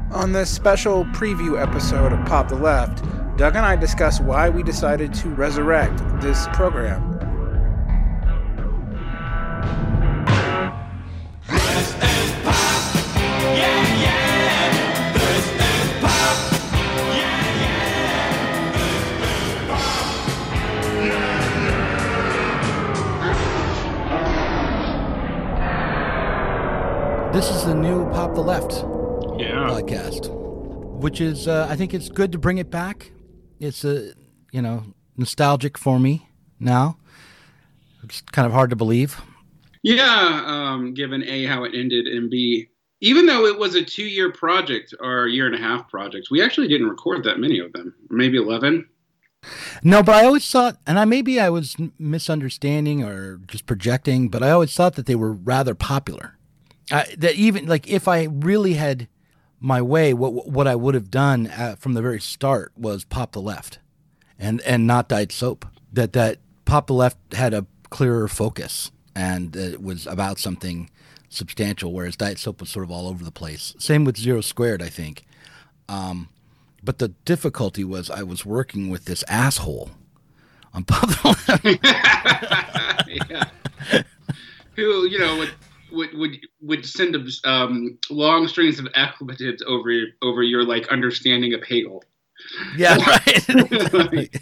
On this special preview episode of Pop the Left, Doug and I discuss why we decided to resurrect this program. This is pop, yeah, yeah. This is pop, yeah, yeah. This is the new Pop the Left podcast, which is, I think it's good to bring it back. It's, nostalgic for me now. It's kind of hard to believe. Yeah, given A, how it ended, and B, even though it was a 2-year project or a 1.5-year project, we actually didn't record that many of them, maybe 11. No, but I always thought, and I was misunderstanding or just projecting, but I always thought that they were rather popular. That even, like, if I really had my way, what I would have done from the very start was Pop the Left and not Diet Soap. That Pop the Left had a clearer focus and it was about something substantial, whereas Diet Soap was sort of all over the place. Same with Zero Squared, I think. But the difficulty was I was working with this asshole on Pop the Left. Yeah. Who, would send long strings of expletives over your, like, understanding of Hegel. Yeah, right.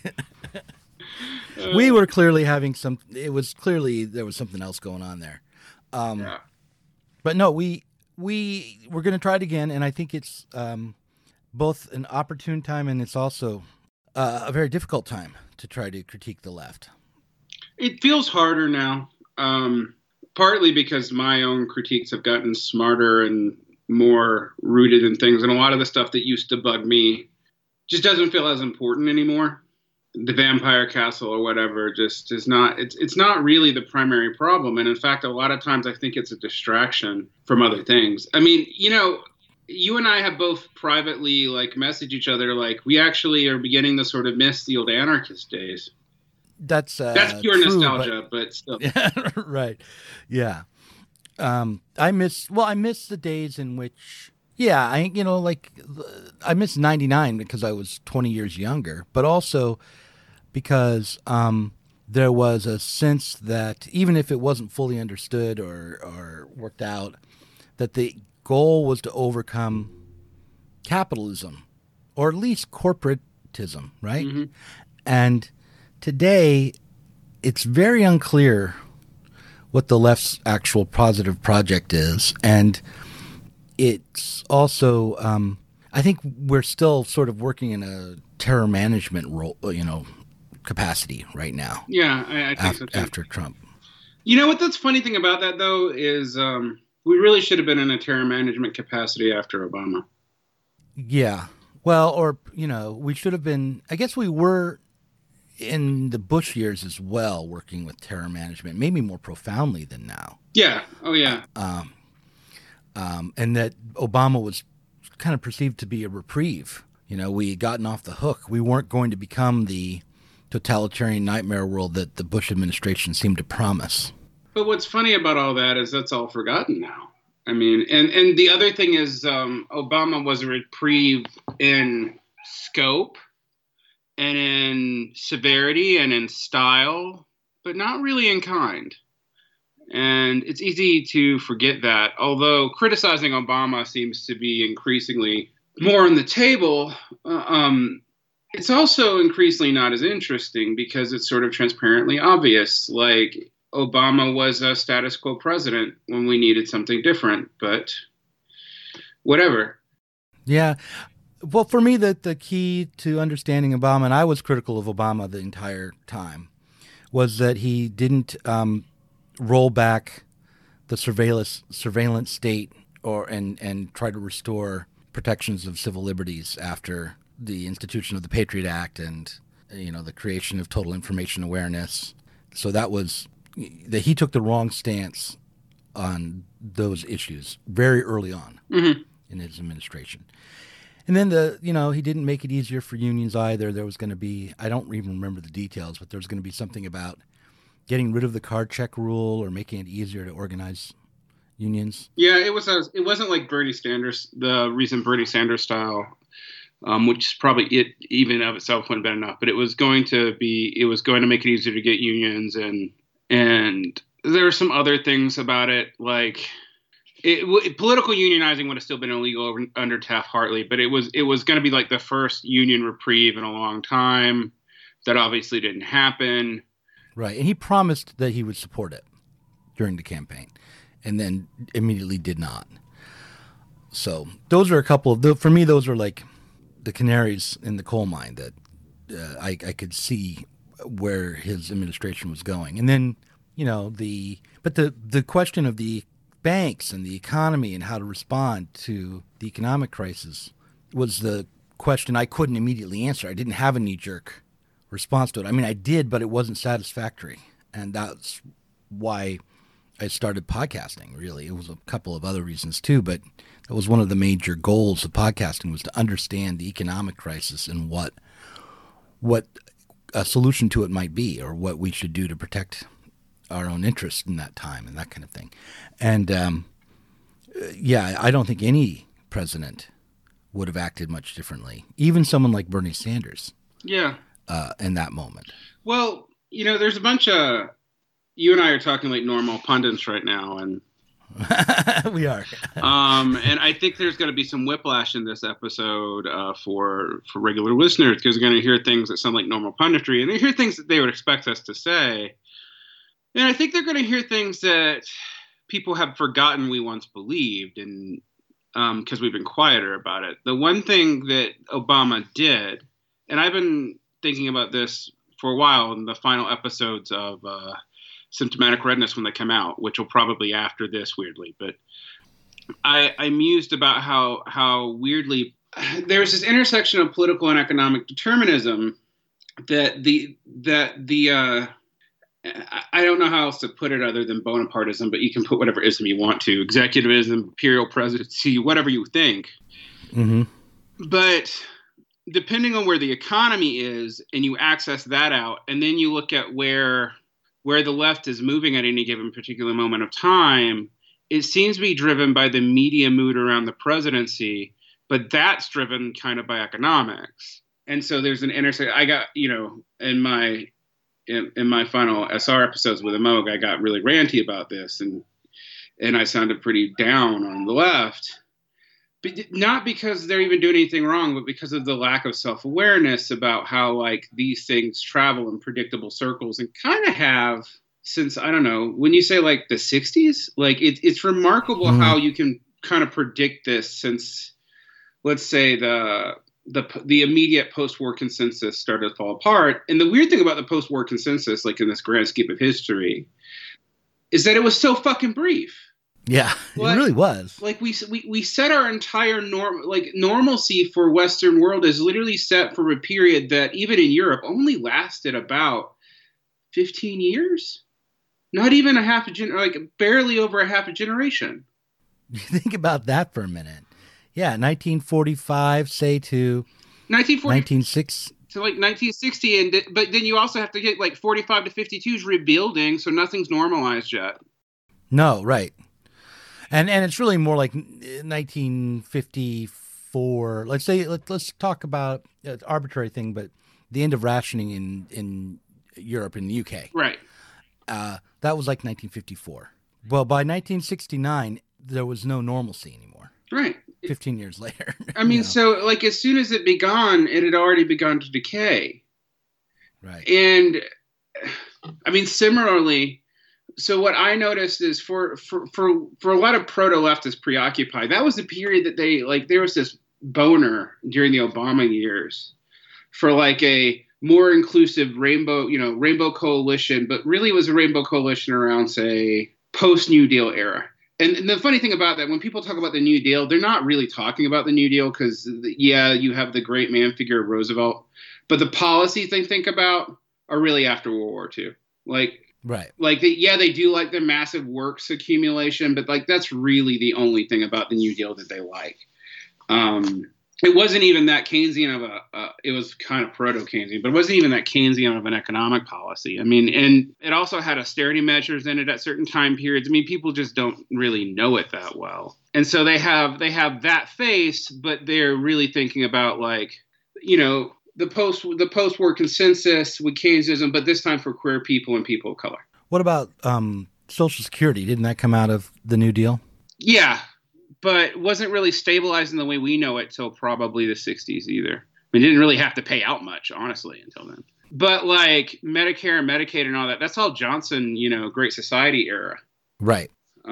We were clearly having there was something else going on there. Yeah. But no, we're going to try it again, and I think it's both an opportune time and it's also a very difficult time to try to critique the left. It feels harder now. Partly because my own critiques have gotten smarter and more rooted in things. And a lot of the stuff that used to bug me just doesn't feel as important anymore. The Vampire Castle or whatever just is not, it's not really the primary problem. And in fact, a lot of times I think it's a distraction from other things. I mean, you and I have both privately, like, messaged each other, like, we actually are beginning to sort of miss the old anarchist days. That's pure true, nostalgia, but still. Yeah, right. Yeah. I miss the days in which, I miss 99 because I was 20 years younger, but also because there was a sense that even if it wasn't fully understood or worked out, that the goal was to overcome capitalism or at least corporatism, right? Mm-hmm. And today, it's very unclear what the left's actual positive project is. And it's also, I think we're still sort of working in a terror management role, capacity right now. Yeah, I think so too. After Trump. You know what? That's funny thing about that, though, is we really should have been in a terror management capacity after Obama. Yeah. Well, or, we should have been, I guess we were in the Bush years as well, working with terror management, maybe more profoundly than now. Yeah. Oh, yeah. And that Obama was kind of perceived to be a reprieve. We had gotten off the hook. We weren't going to become the totalitarian nightmare world that the Bush administration seemed to promise. But what's funny about all that is that's all forgotten now. I mean, and the other thing is Obama was a reprieve in scope and in severity and in style, but not really in kind. And it's easy to forget that. Although criticizing Obama seems to be increasingly more on the table, it's also increasingly not as interesting because it's sort of transparently obvious. Like, Obama was a status quo president when we needed something different, but whatever. Yeah. Well, for me, the key to understanding Obama, and I was critical of Obama the entire time, was that he didn't roll back the surveillance state and try to restore protections of civil liberties after the institution of the Patriot Act and the creation of total information awareness. So that was that he took the wrong stance on those issues very early on in his administration. And then he didn't make it easier for unions either. There was going to be, I don't even remember the details, but there was going to be something about getting rid of the card check rule or making it easier to organize unions. Yeah, it wasn't like Bernie Sanders, the recent Bernie Sanders style, which probably it even of itself wouldn't have been enough. But it was going to make it easier to get unions, and there are some other things about it, like political unionizing would have still been illegal under Taft-Hartley, but it was going to be like the first union reprieve in a long time. That obviously didn't happen. Right, and he promised that he would support it during the campaign, and then immediately did not. So those are a couple of for me. Those were like the canaries in the coal mine that I could see where his administration was going. And then the question of the banks and the economy and how to respond to the economic crisis was the question I couldn't immediately answer. I didn't have a knee-jerk response to it. I mean, I did, but it wasn't satisfactory. And that's why I started podcasting, really. It was a couple of other reasons, too, but that was one of the major goals of podcasting, was to understand the economic crisis and what a solution to it might be, or what we should do to protect our own interests in that time and that kind of thing. And, I don't think any president would have acted much differently, even someone like Bernie Sanders. Yeah. In that moment. Well, there's a bunch of, you and I are talking like normal pundits right now, and we are. And I think there's going to be some whiplash in this episode for regular listeners, because they're going to hear things that sound like normal punditry, and they hear things that they would expect us to say. And I think they're going to hear things that people have forgotten we once believed, and because we've been quieter about it. The one thing that Obama did, and I've been thinking about this for a while in the final episodes of Symptomatic Redness when they come out, which will probably after this, weirdly. But I mused about how weirdly there's this intersection of political and economic determinism that I don't know how else to put it other than Bonapartism, but you can put whatever ism you want to, executivism, imperial presidency, whatever you think. Mm-hmm. But depending on where the economy is, and you access that out, and then you look at where the left is moving at any given particular moment of time, it seems to be driven by the media mood around the presidency, but that's driven kind of by economics. And so there's an intersection. I got, in my final SR episodes with Amog, I got really ranty about this, and I sounded pretty down on the left. But not because they're even doing anything wrong, but because of the lack of self-awareness about how, like, these things travel in predictable circles, and kind of have since, I don't know, when you say like the 60s, like it's remarkable how you can kind of predict this since, let's say, the immediate post-war consensus started to fall apart. And the weird thing about the post-war consensus, like in this grand scheme of history, is that it was so fucking brief. Yeah, it really was. Like we set our entire normalcy for Western world is literally set for a period that even in Europe only lasted about 15 years. Not even barely over a half a generation. Think about that for a minute. Yeah, 1945, say to 1960. To like 1960, but then you also have to get like 45 to 52 is rebuilding, so nothing's normalized yet. No, right. And it's really more like 1954. Let's talk about an arbitrary thing, but the end of rationing in Europe, in the UK. Right. That was like 1954. Well, by 1969, there was no normalcy anymore. Right. 15 years later. I mean, so like as soon as it begun, it had already begun to decay. Right. And I mean, similarly, so what I noticed is for a lot of proto-leftists preoccupied, that was the period that there was this boner during the Obama years for like a more inclusive rainbow coalition, but really it was a rainbow coalition around, say, post-New Deal era. And the funny thing about that, when people talk about the New Deal, they're not really talking about the New Deal because, yeah, you have the great man figure of Roosevelt, but the policies they think about are really after World War II. Right. They do like the massive works accumulation, but like that's really the only thing about the New Deal that they like. it wasn't even that Keynesian of it was kind of proto-Keynesian, but it wasn't even that Keynesian of an economic policy. I mean, and it also had austerity measures in it at certain time periods. I mean, people just don't really know it that well. And so they have that face, but they're really thinking about, like, the post-war consensus with Keynesianism, but this time for queer people and people of color. What about Social Security? Didn't that come out of the New Deal? Yeah, but wasn't really stabilized in the way we know it till probably the 60s either. I mean, didn't really have to pay out much, honestly, until then. But like Medicare and Medicaid and all that, that's all Johnson, Great Society era. Right.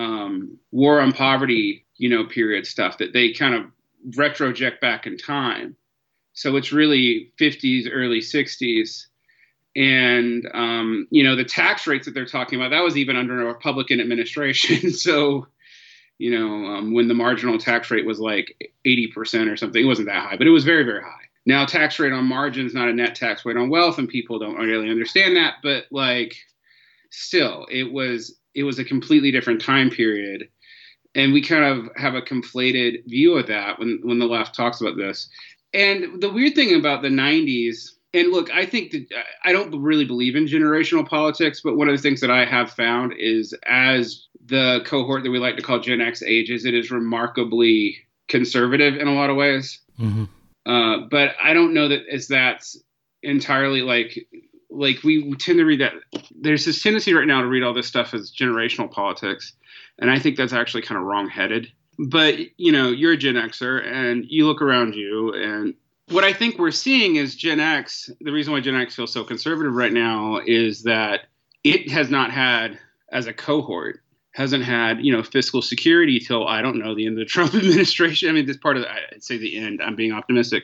War on poverty, period stuff that they kind of retroject back in time. So it's really 50s, early 60s. And, the tax rates that they're talking about, that was even under a Republican administration. So, when the marginal tax rate was like 80% or something, it wasn't that high, but it was very, very high. Now, tax rate on margin is not a net tax rate on wealth, and people don't really understand that. But like, still, it was a completely different time period. And we kind of have a conflated view of that when the left talks about this. And the weird thing about the 90s, and look, I think that I don't really believe in generational politics, but one of the things that I have found is as the cohort that we like to call Gen X ages, it is remarkably conservative in a lot of ways. Mm-hmm. But I don't know that that's entirely like we tend to read that. There's this tendency right now to read all this stuff as generational politics. And I think that's actually kind of wrongheaded. But, you're a Gen Xer and you look around you, and what I think we're seeing is Gen X. The reason why Gen X feels so conservative right now is that it has not had, as a cohort, hasn't had, fiscal security till, I don't know, the end of the Trump administration. I mean, this part of I'd say the end, I'm being optimistic.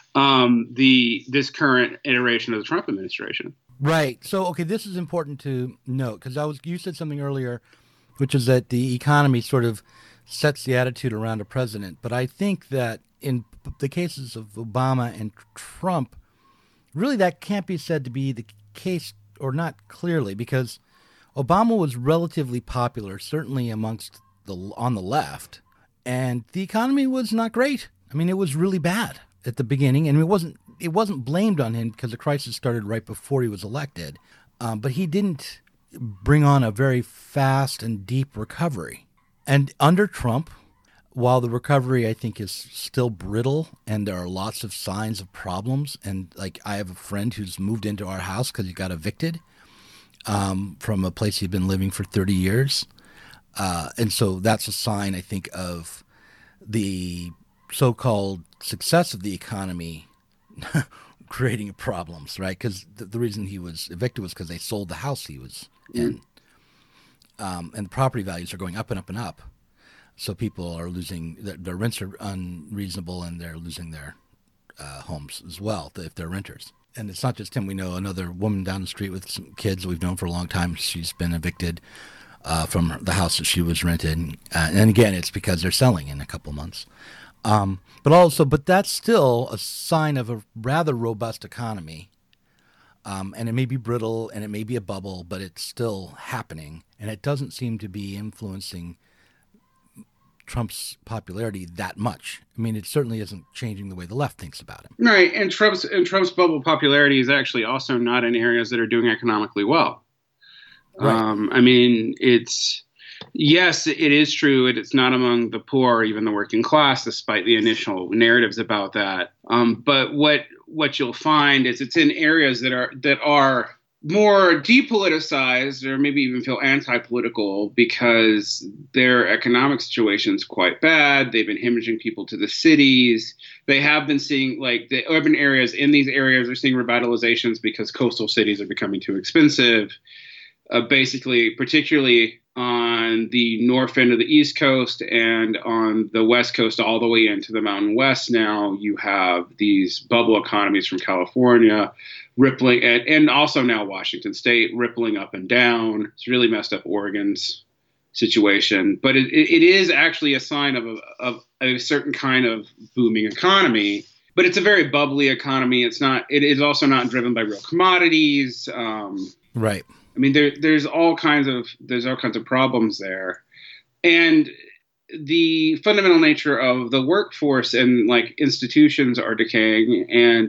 This current iteration of the Trump administration. Right. So, okay, this is important to note because you said something earlier, which is that the economy sort of sets the attitude around a president. But I think that in the cases of Obama and Trump, really that can't be said to be the case, or not clearly, because Obama was relatively popular, certainly on the left, and the economy was not great. I mean, it was really bad at the beginning, and it wasn't blamed on him because the crisis started right before he was elected. But he didn't bring on a very fast and deep recovery. And under Trump, while the recovery, I think, is still brittle and there are lots of signs of problems, and like I have a friend who's moved into our house because he got evicted from a place he'd been living for 30 years. And so that's a sign, I think, of the so-called success of the economy creating problems, right? Because the reason he was evicted was because they sold the house he was in. And the property values are going up and up and up. So people are losing, their rents are unreasonable, and they're losing their homes as well if they're renters. And it's not just him. We know another woman down the street with some kids we've known for a long time. She's been evicted from the house that she was rented. And again, it's because they're selling in a couple months. But that's still a sign of a rather robust economy. And it may be brittle and it may be a bubble, but it's still happening. And it doesn't seem to be influencing Trump's popularity that much. I mean, it certainly isn't changing the way the left thinks about him. Right, and Trump's bubble popularity is actually also not in areas that are doing economically well. Right. I mean, yes, it is true. It's not among the poor or even the working class, despite the initial narratives about that. But what you'll find is it's in areas that are more depoliticized, or maybe even feel anti-political, because their economic situation is quite bad. They've been hemorrhaging people to the cities. They have been seeing, like, the urban areas, in these areas are seeing revitalizations because coastal cities are becoming too expensive. Basically, particularly on the north end of the East Coast and on the West Coast all the way into the Mountain West now, you have these bubble economies from California rippling, and also now Washington State rippling up and down. It's really messed up Oregon's situation. But it is actually a sign of a certain kind of booming economy. But it's a very bubbly economy. It is also not driven by real commodities. Right. I mean, there's all kinds of problems there. And the fundamental nature of the workforce and like institutions are decaying, and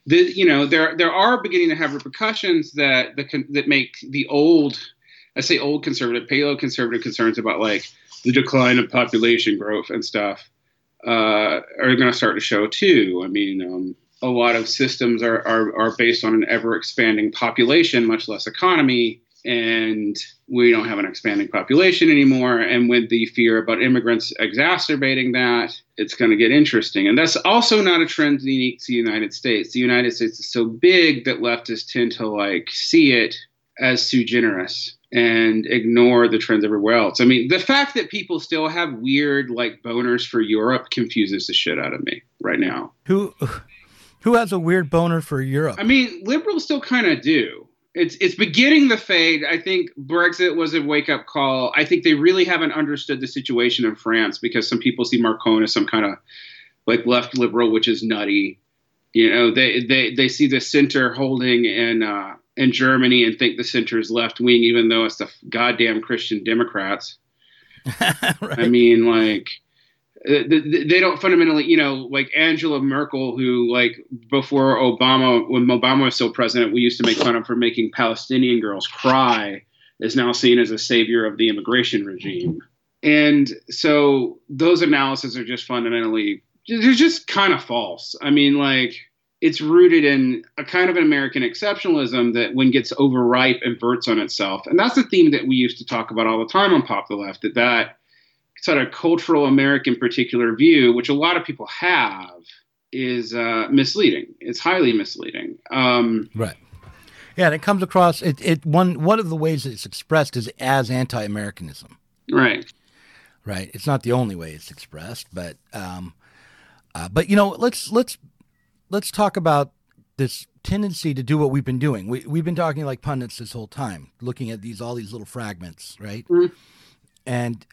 there are beginning to have repercussions that make the old, I say old conservative, paleo-conservative concerns about like the decline of population growth and stuff are going to start to show too. I mean, a lot of systems are based on an ever-expanding population, much less economy, and we don't have an expanding population anymore. And with the fear about immigrants exacerbating that, it's going to get interesting. And that's also not a trend unique to the United States. The United States is so big that leftists tend to like see it as sui generis and ignore the trends everywhere else. I mean, the fact that people still have weird like boners for Europe confuses the shit out of me right now. Who has a weird boner for Europe? I mean, liberals still kind of do. It's beginning to fade. I think Brexit was a wake-up call. I think they really haven't understood the situation in France because some people see Macron as some kind of like left liberal, which is nutty. You know, they see the center holding in Germany and think the center is left-wing, even though it's the goddamn Christian Democrats. Right. I mean, like, they don't fundamentally, you know, like Angela Merkel, who like before Obama, when Obama was still president, we used to make fun of for making Palestinian girls cry, is now seen as a savior of the immigration regime. And so those analyses are just fundamentally, they're just kind of false. I mean, like, it's rooted in a kind of an American exceptionalism that when gets overripe inverts on itself. And that's the theme that we used to talk about all the time on Pop the Left, that sort of cultural American particular view, which a lot of people have, is misleading. It's highly misleading. Right. Yeah, and it comes across. One of the ways it's expressed is as anti-Americanism. Right. Right. It's not the only way it's expressed, but you know, let's talk about this tendency to do what we've been doing. We've been talking like pundits this whole time, looking at all these little fragments, right? Mm-hmm. And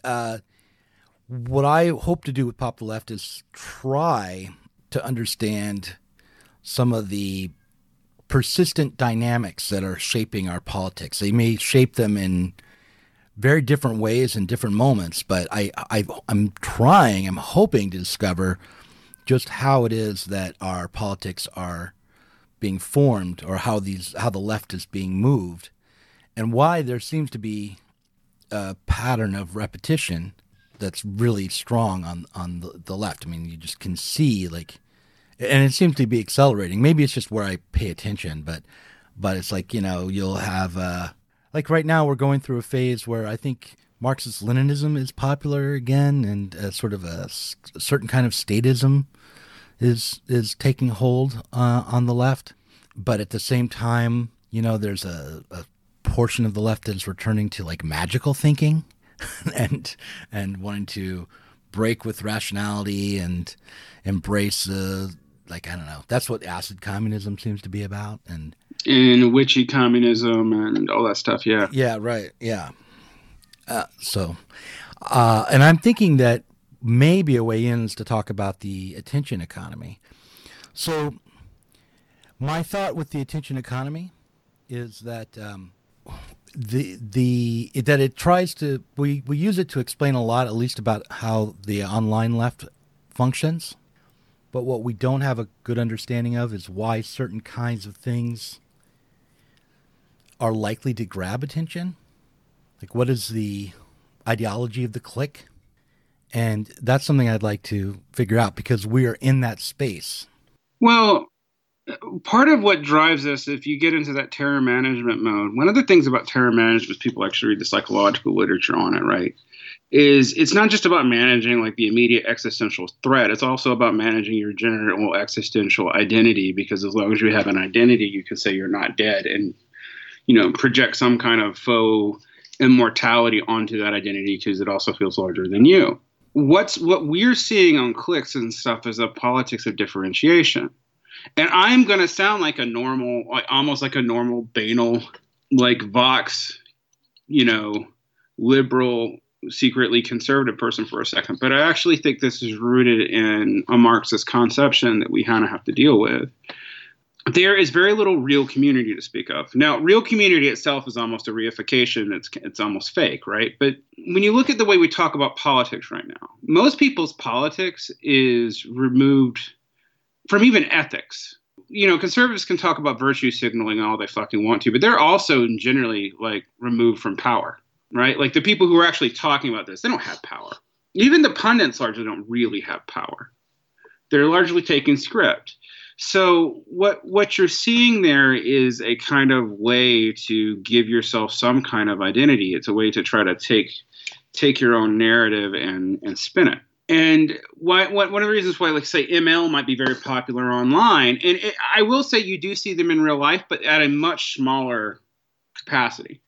what I hope to do with Pop the Left is try to understand some of the persistent dynamics that are shaping our politics. They may shape them in very different ways in different moments, but I'm hoping to discover just how it is that our politics are being formed, or how the left is being moved, and why there seems to be a pattern of repetition that's really strong on the left. I mean, you just can see, like, and it seems to be accelerating. Maybe it's just where I pay attention, but it's like, you know, you'll have like right now we're going through a phase where I think Marxist-Leninism is popular again, and sort of a certain kind of statism is taking hold on the left. But at the same time, you know, there's a portion of the left that is returning to like magical thinking and wanting to break with rationality and embrace like, I don't know, that's what acid communism seems to be about, and witchy communism and all that stuff. Yeah, right. Yeah. And I'm thinking that maybe a way in is to talk about the attention economy. So my thought with the attention economy is that that it tries to, we use it to explain a lot, at least about how the online left functions. But what we don't have a good understanding of is why certain kinds of things are likely to grab attention. Like, what is the ideology of the clique? And that's something I'd like to figure out, because we are in that space. Well, part of what drives us, if you get into that terror management mode, one of the things about terror management is people actually read the psychological literature on it, right? Is it's not just about managing like the immediate existential threat. It's also about managing your general existential identity, because as long as you have an identity, you can say you're not dead and, you know, project some kind of faux immortality onto that identity because it also feels larger than you. What we're seeing on cliques and stuff is a politics of differentiation. And I'm going to sound like a normal, like almost like a normal banal, like Vox, you know, liberal, secretly conservative person for a second. But I actually think this is rooted in a Marxist conception that we kind of have to deal with. there is very little real community to speak of. Now, real community itself is almost a reification. It's almost fake, right? But when you look at the way we talk about politics right now, most people's politics is removed from even ethics. You know, conservatives can talk about virtue signaling all they fucking want to, but they're also generally like removed from power, right? Like the people who are actually talking about this, they don't have power. Even the pundits largely don't really have power. They're largely taking script. So what you're seeing there is a kind of way to give yourself some kind of identity. It's a way to try to take your own narrative and spin it. And one of the reasons why, like, say, ML might be very popular online, and I will say you do see them in real life, but at a much smaller capacity,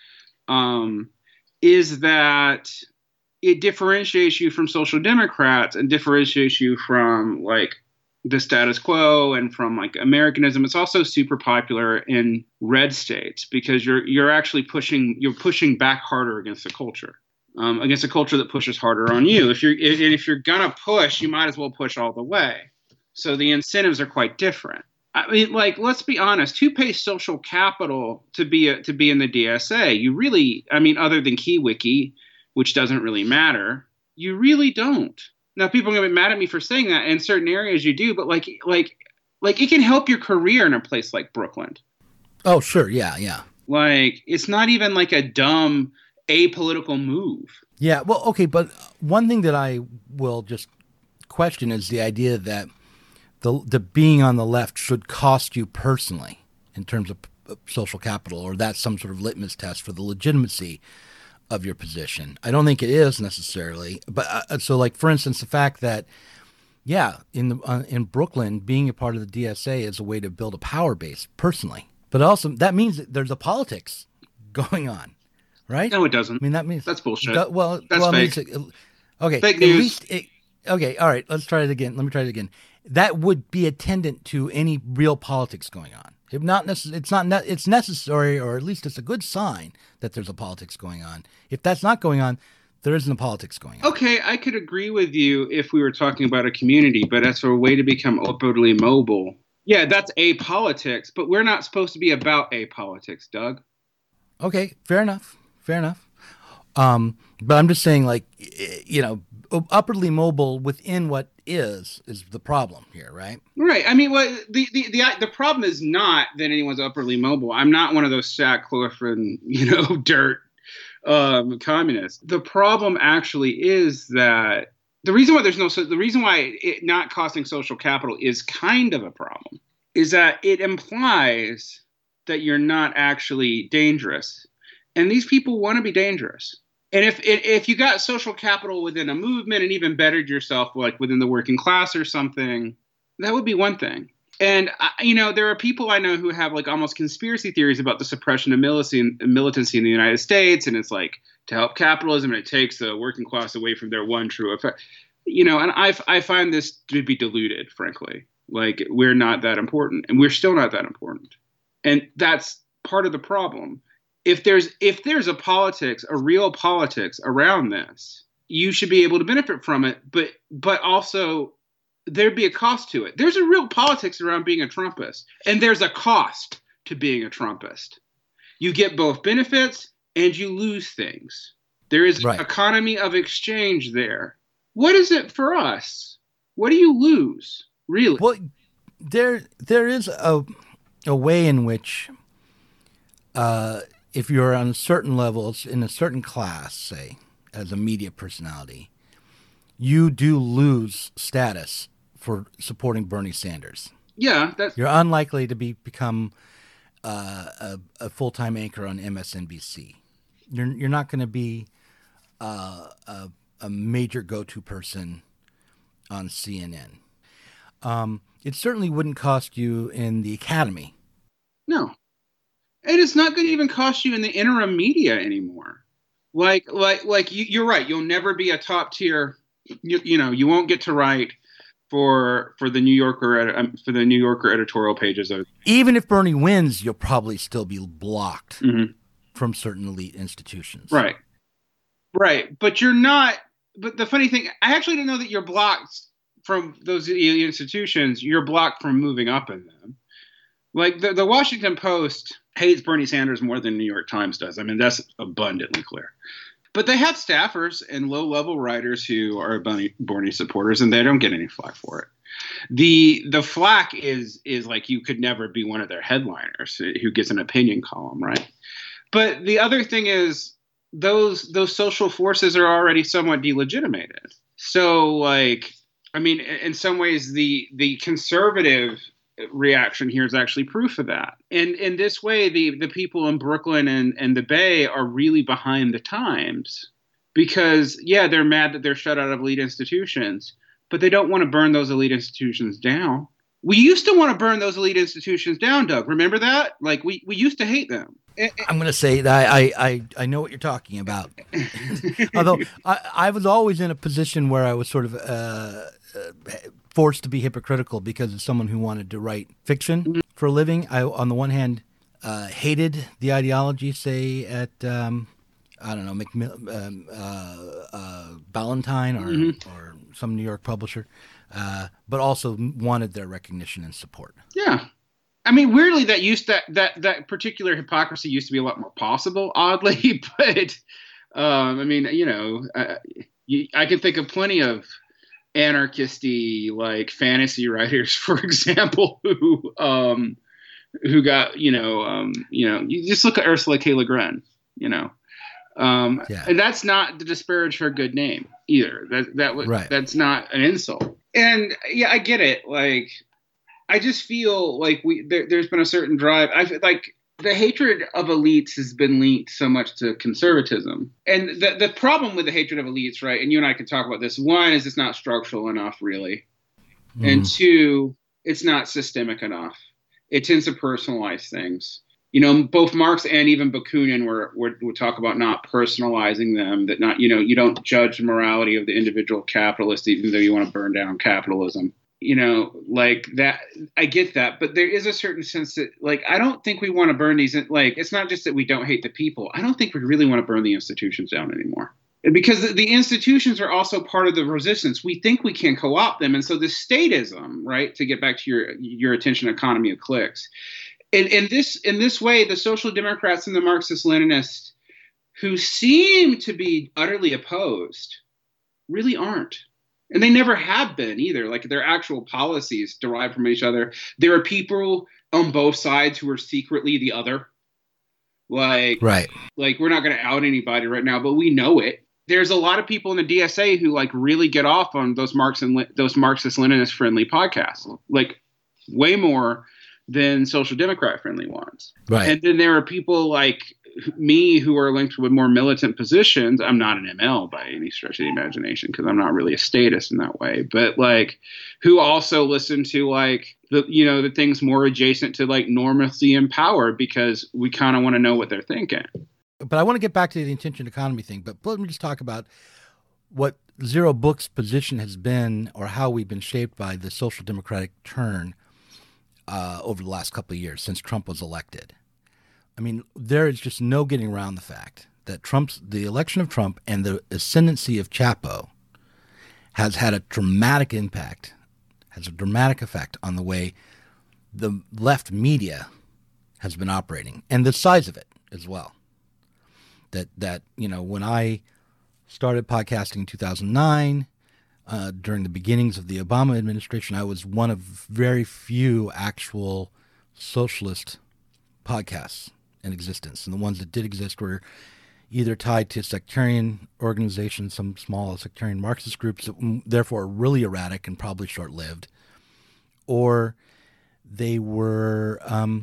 is that it differentiates you from social democrats and differentiates you from, like, the status quo and from, like, Americanism. It's also super popular in red states because you're actually pushing back harder against the culture. Against a culture that pushes harder on you. If you're gonna push, you might as well push all the way. So the incentives are quite different. I mean, like, let's be honest. Who pays social capital to be in the DSA? You really, I mean, other than KeyWiki, which doesn't really matter, you really don't. Now, people are gonna be mad at me for saying that. In certain areas, you do, but like it can help your career in a place like Brooklyn. Oh, sure, yeah. Like, it's not even like a dumb apolitical move. Yeah, well, okay, but one thing that I will just question is the idea that the being on the left should cost you personally in terms of social capital, or that's some sort of litmus test for the legitimacy of your position. I don't think it is necessarily, but so, like, for instance, the fact that, yeah, in Brooklyn, being a part of the DSA is a way to build a power base personally, but also that means that there's a politics going on. Right? No, it doesn't. I mean, that means that's bullshit. That's fake. Okay. Fake news. Okay. All right. Let's try it again. Let me try it again. That would be attendant to any real politics going on. If not, it's necessary, or at least it's a good sign that there's a politics going on. If that's not going on, there isn't a politics going on. Okay, I could agree with you if we were talking about a community, but as for a way to become upwardly mobile, yeah, that's apolitics. But we're not supposed to be about apolitics, Doug. Okay. Fair enough. But I'm just saying, like, you know, upwardly mobile within what is the problem here, right? Right. I mean, the problem is not that anyone's upwardly mobile. I'm not one of those sackcloth and, dirt communists. The problem actually is that the reason why it not costing social capital is kind of a problem is that it implies that you're not actually dangerous. And these people want to be dangerous. And if you got social capital within a movement and even bettered yourself, like within the working class or something, that would be one thing. And, there are people I know who have, like, almost conspiracy theories about the suppression of militancy in the United States. And it's like, to help capitalism, it takes the working class away from their one true effect. And I find this to be diluted, frankly. Like, we're not that important, and we're still not that important. And that's part of the problem. If there's a real politics around this, you should be able to benefit from it. But also there'd be a cost to it. There's a real politics around being a Trumpist, and there's a cost to being a Trumpist. You get both benefits and you lose things. There is an economy of exchange there. What is it for us? What do you lose, really? Well, there is a way in which, if you're on certain levels in a certain class, say, as a media personality, you do lose status for supporting Bernie Sanders. Yeah, you're unlikely to become a full-time anchor on MSNBC. You're not going to be a major go-to person on CNN. It certainly wouldn't cost you in the academy. No. And it's not going to even cost you in the interim media anymore. Like you're right. You'll never be a top tier. You won't get to write for the New Yorker editorial pages of. Even if Bernie wins, you'll probably still be blocked from certain elite institutions. Right. But you're not. But the funny thing, I actually don't know that you're blocked from those institutions. You're blocked from moving up in them. Like the Washington Post hates Bernie Sanders more than the New York Times does. I mean, that's abundantly clear. But they have staffers and low-level writers who are Bernie supporters, and they don't get any flack for it. The flack is like you could never be one of their headliners who gets an opinion column, right? But the other thing is those social forces are already somewhat delegitimated. So, like, I mean, in some ways, the conservative reaction here is actually proof of that. And in this way, the people in Brooklyn and the Bay are really behind the times because, yeah, they're mad that they're shut out of elite institutions, but they don't want to burn those elite institutions down. We used to want to burn those elite institutions down, Doug. Remember that? Like, we used to hate them. I'm going to say that I know what you're talking about. Although I was always in a position where I was sort of forced to be hypocritical because of someone who wanted to write fiction for a living. I, on the one hand, hated the ideology, say, at, I don't know, Ballantine or some New York publisher, but also wanted their recognition and support. Yeah. I mean, weirdly, that particular hypocrisy used to be a lot more possible, oddly. But, I mean, you know, I can think of plenty of anarchisty, like, fantasy writers, for example, who got, you just look at Ursula K. Le Guin, you know. And that's not to disparage her good name either. That's not an insult. And yeah, I get it. Like, I just feel like there's been a certain drive. I feel like the hatred of elites has been linked so much to conservatism. And the problem with the hatred of elites, right, and you and I can talk about this, one is it's not structural enough, really. And two, it's not systemic enough. It tends to personalize things. You know, both Marx and even Bakunin would talk about not personalizing them, that not, you know, you don't judge the morality of the individual capitalist, even though you want to burn down capitalism. You know, like that, I get that, but there is a certain sense that, like, I don't think we want to burn these, like, it's not just that we don't hate the people. I don't think we really want to burn the institutions down anymore. Because the institutions are also part of the resistance. We think we can co-opt them. And so the statism, right, to get back to your attention economy of cliques, in this way, the Social Democrats and the Marxist-Leninists who seem to be utterly opposed really aren't. And they never have been either. Like, their actual policies derive from each other. There are people on both sides who are secretly the other. Like, right. Like, we're not going to out anybody right now, but we know it. There's a lot of people in the DSA who, like, really get off on those Marxist-Leninist friendly podcasts, like, way more than Social Democrat friendly ones. Right. And then there are people like me who are linked with more militant positions. I'm not an ML by any stretch of the imagination because I'm not really a statist in that way, but like who also listen to like the things more adjacent to like normalcy and power because we kind of want to know what they're thinking. But I want to get back to the intention economy thing, but let me just talk about what Zero Book's position has been or how we've been shaped by the social democratic turn over the last couple of years since Trump was elected. I mean, there is just no getting around the fact that the election of Trump and the ascendancy of Chapo has had a dramatic impact, has a dramatic effect on the way the left media has been operating and the size of it as well. That when I started podcasting in 2009, during the beginnings of the Obama administration, I was one of very few actual socialist podcasts in existence. And the ones that did exist were either tied to sectarian organizations, some small sectarian Marxist groups that therefore are really erratic and probably short-lived, or they were,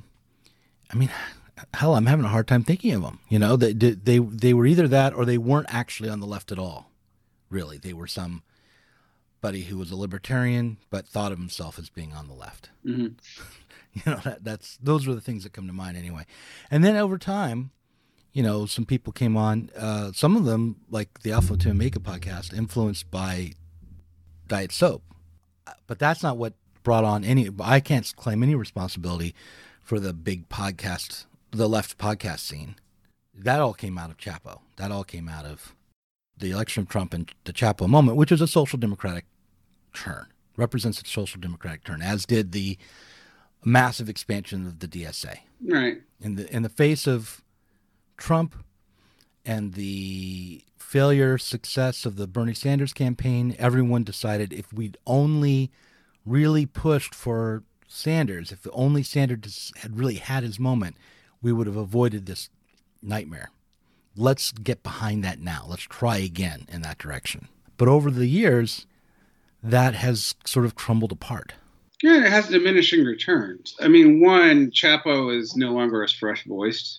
hell, I'm having a hard time thinking of them. They were either that or they weren't actually on the left at all. Really, they were somebody who was a libertarian but thought of himself as being on the left. Mm-hmm. Those were the things that come to mind anyway. And then over time, some people came on, some of them, like the Alpha to Omega podcast, influenced by diet soap. But that's not what brought on I can't claim any responsibility for the big podcast, the left podcast scene. That all came out of Chapo. That all came out of the election of Trump and the Chapo moment, which is a social democratic turn, represents a social democratic turn, as did the massive expansion of the DSA. Right. In the face of Trump and the success of the Bernie Sanders campaign, everyone decided if we'd only really pushed for Sanders, if only Sanders had really had his moment, we would have avoided this nightmare. Let's get behind that now. Let's try again in that direction. But over the years, that has sort of crumbled apart. Yeah, it has diminishing returns. I mean, one, Chapo is no longer as fresh voiced.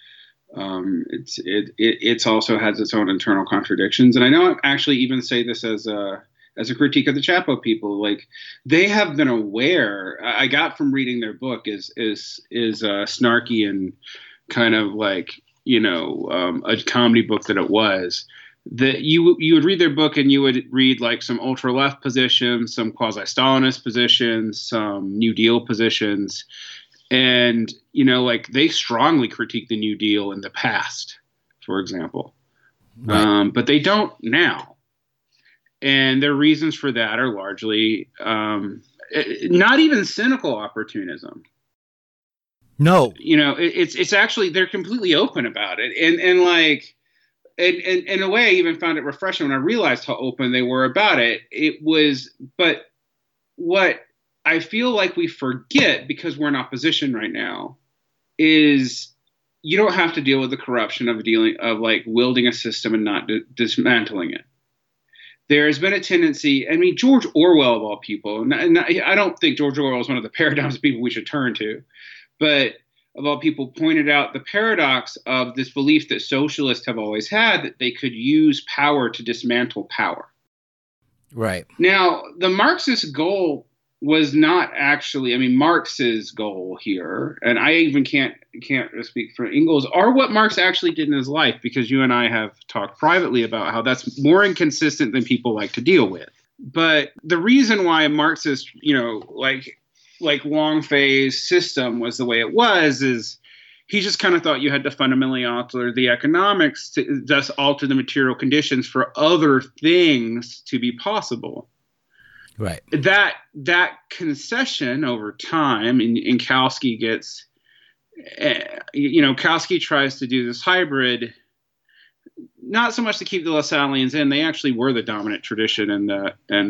It's also has its own internal contradictions, and I know I actually even say this as a critique of the Chapo people. Like, they have been aware. I got from reading their book is snarky and kind of like, you know, a comedy book that it was. That you would read their book and you would read like some ultra left positions, some quasi Stalinist positions, some New Deal positions. And, you know, like they strongly critique the New Deal in the past, for example. Right. But they don't now. And their reasons for that are largely not even cynical opportunism. No. You know, it's actually, they're completely open about it. And like, and in a way, I even found it refreshing when I realized how open they were about it. But what I feel like we forget, because we're in opposition right now, is you don't have to deal with the corruption of wielding a system and not dismantling it. There has been a tendency, I mean, George Orwell of all people, and I don't think George Orwell is one of the paradigms of people we should turn to, but of all people pointed out the paradox of this belief that socialists have always had, that they could use power to dismantle power. Right. Now, the Marxist goal was not actually, I mean, Marx's goal here, and I even can't speak for Engels, are what Marx actually did in his life, because you and I have talked privately about how that's more inconsistent than people like to deal with. But the reason why Marxist, you know, like long phase system was the way it was is he just kind of thought you had to fundamentally alter the economics to thus alter the material conditions for other things to be possible. Right. That concession over time, and Kautsky gets, you know, Kautsky tries to do this hybrid, not so much to keep the Lassalleans in. They actually were the dominant tradition in the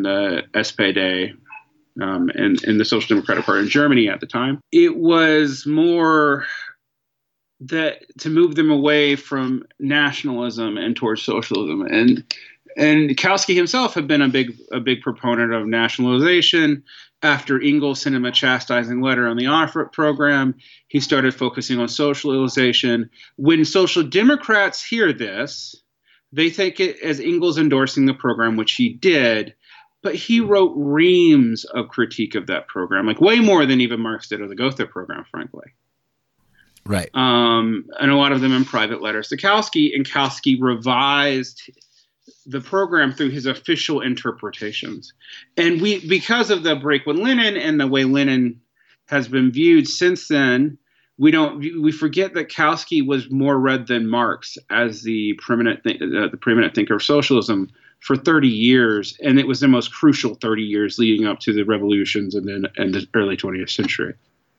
SPD. In the Social Democratic Party in Germany at the time. It was more that to move them away from nationalism and towards socialism. And Kautsky himself had been a big proponent of nationalization. After Engels sent him a chastising letter on the Offutt program, he started focusing on socialization. When Social Democrats hear this, they take it as Engels endorsing the program, which he did. But he wrote reams of critique of that program, like way more than even Marx did of the Gotha program, frankly. Right. And a lot of them in private letters to Kautsky, and Kautsky revised the program through his official interpretations. And because of the break with Lenin and the way Lenin has been viewed since then, we forget that Kautsky was more read than Marx as the preeminent thinker of socialism for 30 years, and it was the most crucial 30 years leading up to the revolutions and the early 20th century.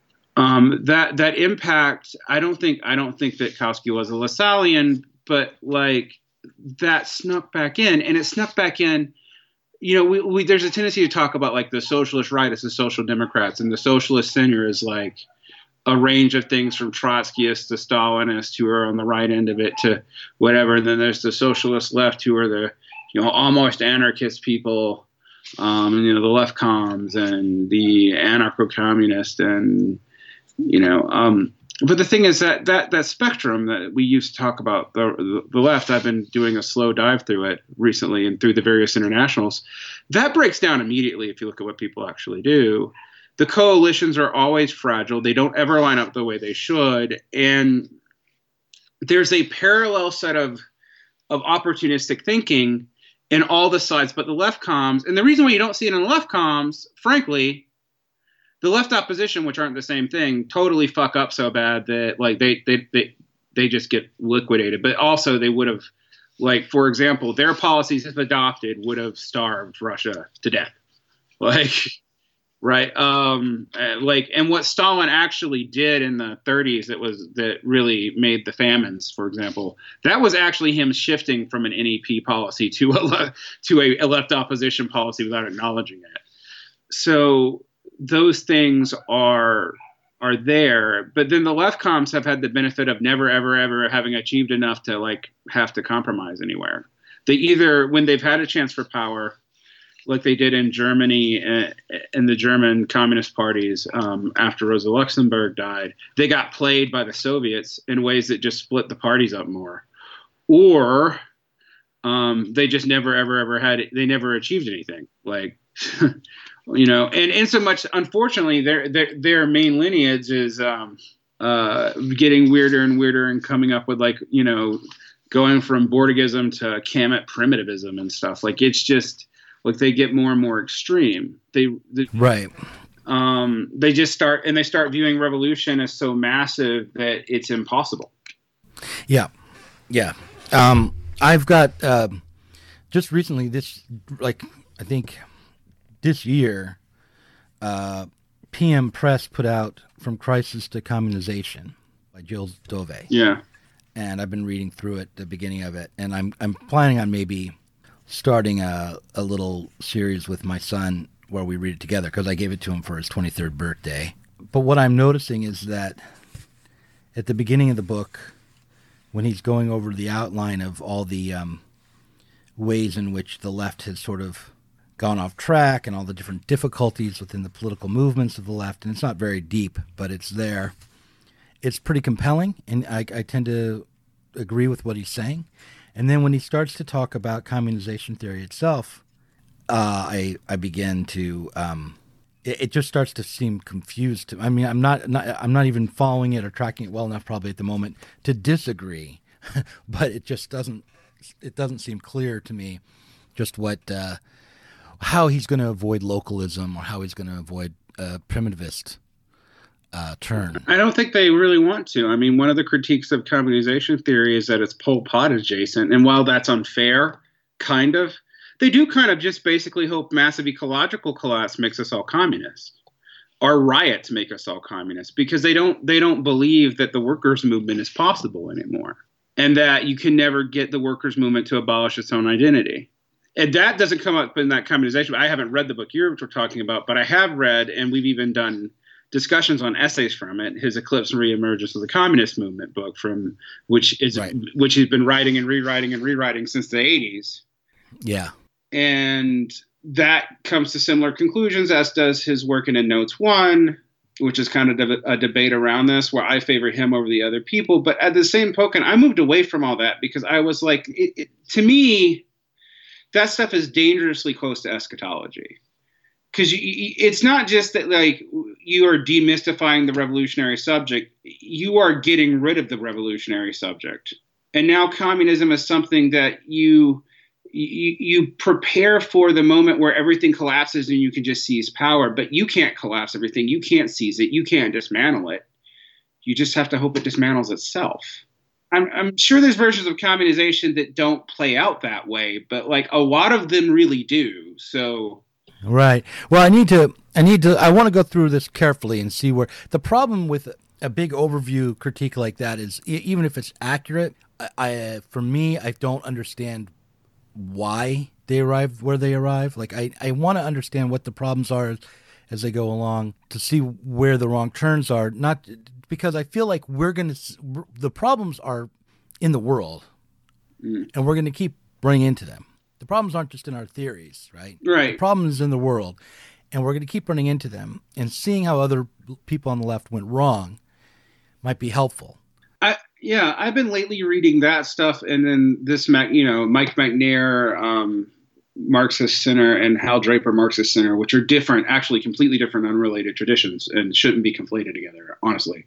That impact, I don't think that Kautsky was a Lassallean, but like that snuck back in, and it snuck back in. You know, there's a tendency to talk about like the socialist right as the social democrats, and the socialist center is like a range of things from Trotskyists to Stalinists who are on the right end of it to whatever. And then there's the socialist left who are the, you know, almost anarchist people, you know, the left comms and the anarcho-communist, and, you know, but the thing is that spectrum that we used to talk about, the left, I've been doing a slow dive through it recently and through the various internationals, that breaks down immediately if you look at what people actually do. The coalitions are always fragile. They don't ever line up the way they should. And there's a parallel set of opportunistic thinking in all the sides, but the left comms, and the reason why you don't see it in the left comms, frankly, the left opposition, which aren't the same thing, totally fuck up so bad that like they just get liquidated. But also they would have, like, for example, their policies, if adopted, would have starved Russia to death. Like, right? And what Stalin actually did in the 30s that really made the famines, for example, that was actually him shifting from an NEP policy to a left opposition policy without acknowledging it. So those things are there, but then the left comms have had the benefit of never ever having achieved enough to like have to compromise anywhere. They either, when they've had a chance for power, like they did in Germany and the German communist parties after Rosa Luxemburg died, they got played by the Soviets in ways that just split the parties up more, or they just they never achieved anything. Like, you know, and in so much, unfortunately, their main lineage is getting weirder and weirder and coming up with, like, you know, going from Bordigism to Kemet primitivism and stuff. Like, it's just like they get more and more extreme. Right. They just start viewing revolution as so massive that it's impossible. Yeah. Yeah. I've got just recently I think this year, PM Press put out From Crisis to Communization by Gilles Dauvé. Yeah. And I've been reading through it, the beginning of it, and I'm planning on maybe starting a little series with my son where we read it together, because I gave it to him for his 23rd birthday. But what I'm noticing is that at the beginning of the book, when he's going over the outline of all the ways in which the left has sort of gone off track and all the different difficulties within the political movements of the left, and it's not very deep, but it's there. It's pretty compelling, and I tend to agree with what he's saying. And then when he starts to talk about communization theory itself, I begin to it just starts to seem confused. I mean, I'm not even following it or tracking it well enough probably at the moment to disagree, but it just doesn't seem clear to me just what how he's going to avoid localism or how he's going to avoid primitivist turn. I don't think they really want to. I mean, one of the critiques of communization theory is that it's Pol Pot adjacent. And while that's unfair, kind of, they do kind of just basically hope massive ecological collapse makes us all communist, or riots make us all communist, because they don't believe that the workers' movement is possible anymore, and that you can never get the workers' movement to abolish its own identity. And that doesn't come up in that communization. I haven't read the book you're talking about, but I have read, and we've even done discussions on essays from it, his Eclipse and Reemergence of the Communist Movement book, from which he's been writing and rewriting since the 80s. Yeah. And that comes to similar conclusions, as does his work in Notes 1, which is kind of a debate around this, where I favor him over the other people. But at the same token, I moved away from all that because I was like, to me, that stuff is dangerously close to eschatology. Because it's not just that, like, you are demystifying the revolutionary subject, you are getting rid of the revolutionary subject. And now communism is something that you prepare for the moment where everything collapses and you can just seize power. But you can't collapse everything. You can't seize it. You can't dismantle it. You just have to hope it dismantles itself. I'm sure there's versions of communization that don't play out that way, but like a lot of them really do. So... Right. Well, I want to go through this carefully and see where the problem with a big overview critique like that is, even if it's accurate, for me, I don't understand why they arrive where they arrive. Like, I want to understand what the problems are as they go along, to see where the wrong turns are, not because I feel like the problems are in the world, and we're going to keep running into them. The problems aren't just in our theories, right? Right. The problem is in the world, and we're going to keep running into them. And seeing how other people on the left went wrong might be helpful. I've been lately reading that stuff, and then this, Mike McNair, Marxist Center, and Hal Draper, Marxist Center, which are different, actually completely different, unrelated traditions, and shouldn't be conflated together, honestly.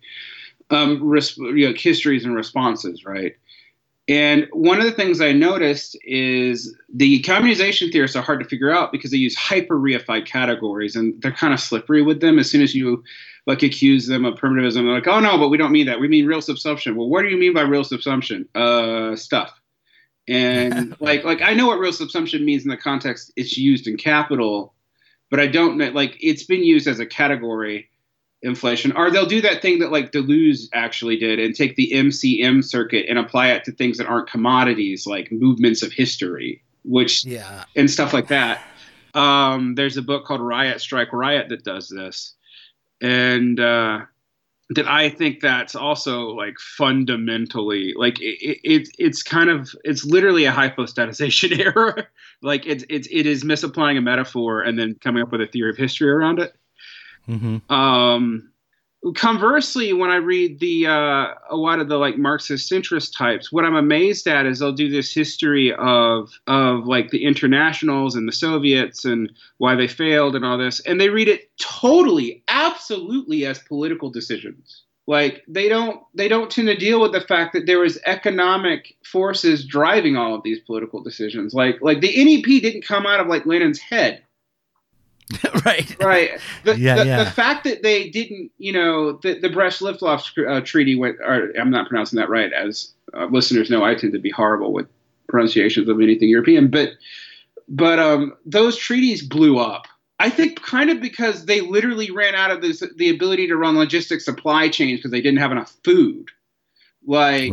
Histories and responses, right? And one of the things I noticed is the communization theorists are hard to figure out because they use hyper-reified categories, and they're kind of slippery with them. As soon as you like accuse them of primitivism, they're like, oh no, but we don't mean that. We mean real subsumption. Well, what do you mean by real subsumption? Stuff. And like I know what real subsumption means in the context it's used in Capital, but I don't know. Like, it's been used as a category, inflation, or they'll do that thing that like Deleuze actually did and take the MCM circuit and apply it to things that aren't commodities, like movements of history, which and stuff like that. There's a book called Riot, Strike, Riot that does this, and that I think that's also like fundamentally like it's kind of, it's literally a hypostatization error. Like it is misapplying a metaphor and then coming up with a theory of history around it. Mm-hmm. Conversely, when I read a lot of the like Marxist centrist types, what I'm amazed at is they'll do this history of like the internationals and the Soviets and why they failed and all this, and they read it totally, absolutely as political decisions. Like they don't tend to deal with the fact that there was economic forces driving all of these political decisions. Like the NEP didn't come out of like Lenin's head. Right. The fact that they didn't, the Brest-Litovsk treaty went, or I'm not pronouncing that right, as listeners know, I tend to be horrible with pronunciations of anything European, but those treaties blew up. I think kind of because they literally ran out of the ability to run logistic supply chains because they didn't have enough food. To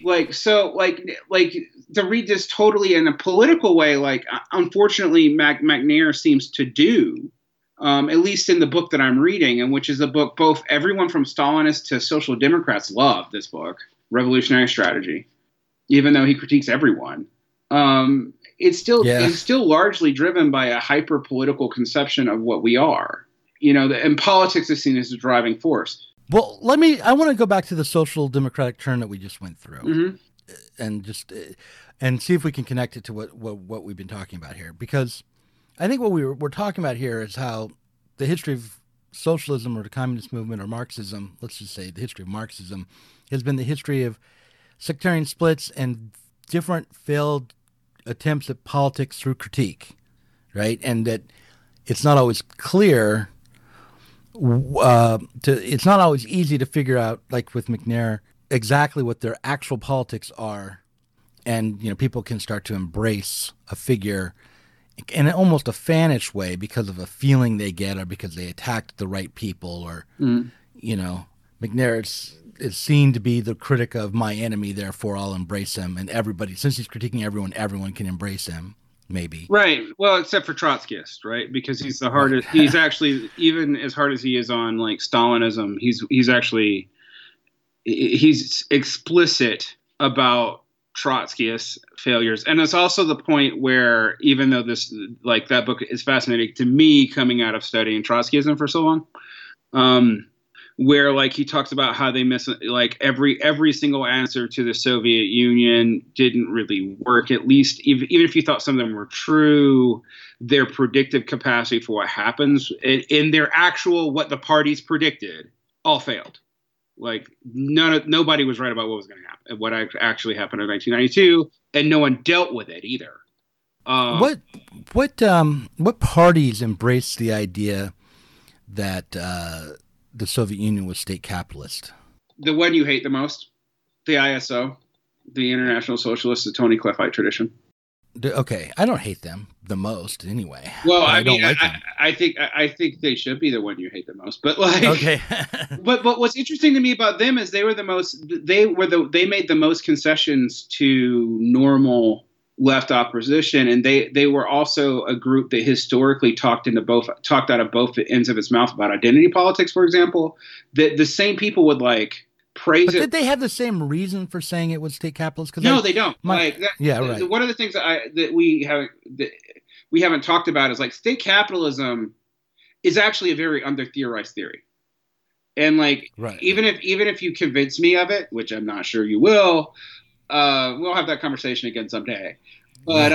read this totally in a political way, like unfortunately McNair seems to do, at least in the book that I'm reading, and which is a book both everyone from Stalinists to social democrats love this book, Revolutionary Strategy, even though he critiques everyone. It's still largely driven by a hyper political conception of what we are, and politics is seen as a driving force. Well, I want to go back to the social democratic turn that we just went through. Mm-hmm. And see if we can connect it to what we've been talking about here, because I think what we're talking about here is how the history of socialism or the communist movement or Marxism, let's just say the history of Marxism, has been the history of sectarian splits and different failed attempts at politics through critique, right? And that it's not always clear. It's not always easy to figure out, like with McNair, exactly what their actual politics are. And, people can start to embrace a figure in almost a fanish way because of a feeling they get or because they attacked the right people or, McNair is seen to be the critic of my enemy, therefore I'll embrace him. And everybody, since he's critiquing everyone can embrace him, maybe. Right. Well, except for Trotskyist, right? Because he's the hardest. He's actually, even as hard as he is on like Stalinism, he's explicit about Trotskyist failures. And it's also the point where, even though that book is fascinating to me coming out of studying Trotskyism for so long, where like he talks about how they miss like every single answer to the Soviet Union didn't really work, at least even if you thought some of them were true, their predictive capacity for what happens in their actual, what the parties predicted, all failed. Like nobody was right about what was going to happen, what actually happened in 1992, and no one dealt with it either. What parties embraced the idea that the Soviet Union was state capitalist? The one you hate the most, the ISO, the International Socialists, the Tony Clefite tradition. Okay, I don't hate them the most anyway. Well, I mean, don't like them. I think they should be the one you hate the most. But like, okay. but what's interesting to me about them is they made the most concessions to normal left opposition, and they were also a group that historically talked out of both ends of its mouth about identity politics, for example. The same people would like praise it. Did they have the same reason for saying it was state capitalist? No, they don't. Right. One of the things that we haven't talked about is like state capitalism is actually a very under theorized theory, and like even if you convince me of it, which I'm not sure you will, we'll have that conversation again someday. But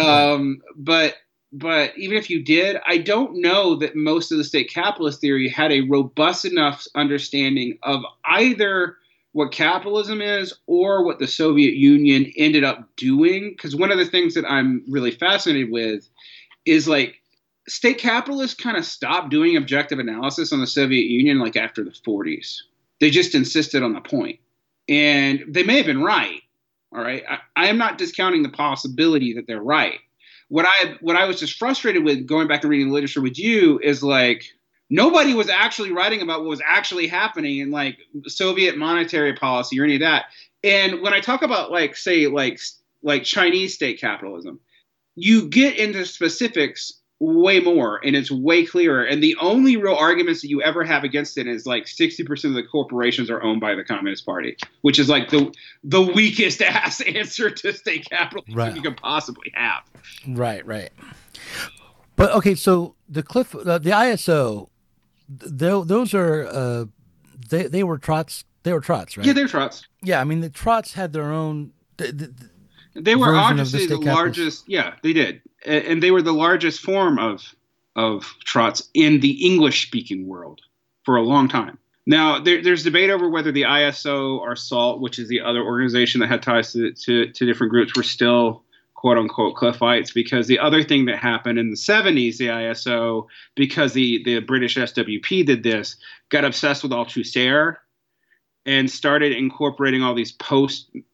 but even if you did, I don't know that most of the state capitalist theory had a robust enough understanding of either what capitalism is or what the Soviet Union ended up doing. Because one of the things that I'm really fascinated with is like state capitalists kind of stopped doing objective analysis on the Soviet Union like after the 40s. They just insisted on the point. And they may have been right. All right. I am not discounting the possibility that they're right. what I was just frustrated with going back and reading the literature with you is like nobody was actually writing about what was actually happening in like Soviet monetary policy or any of that. And when I talk about like say like Chinese state capitalism, you get into specifics way more and it's way clearer. And the only real arguments that you ever have against it is like 60% of the corporations are owned by the Communist Party, which is like the weakest ass answer to state capitalism you could possibly have. Right. But okay, so the ISO, those are they were Trots. They were Trots, right? Yeah, they're Trots. Yeah, I mean the Trots had their own. They were obviously the largest. Yeah, they did, and they were the largest form of Trots in the English-speaking world for a long time. Now, there's debate over whether the ISO or SALT, which is the other organization that had ties to different groups, were still quote-unquote Cliffites, because the other thing that happened in the 70s, the ISO, because the British SWP did this, got obsessed with Althusser and started incorporating all these post-Maoist,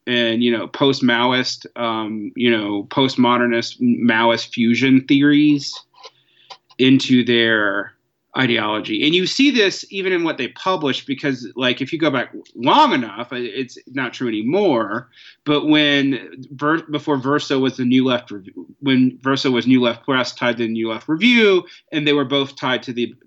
postmodernist Maoist fusion theories into their ideology. And you see this even in what they publish, because like if you go back long enough, it's not true anymore. But before Verso was the New Left, when Verso was New Left Press tied to the New Left Review, and they were both tied to the